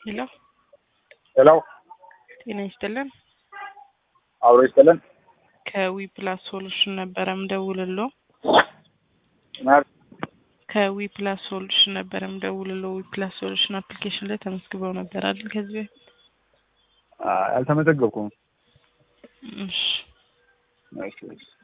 ሄሎ ሄሎ ጤና ይስጥልን። አብሮ ይስጥልን። ከዊ ፕላስ ሶሉሽን ነበረ ምደውልልዎ። ማለት ከዊ ፕላስ ሶሉሽን ነበረ ምደውልልዎ። ዊ ፕላስ ሶሉሽን አፕሊኬሽን ላይ ተመስግበው ነበር አይደል? ከዚህ በፊት አልተመዘገብኩም። እሺ እሺ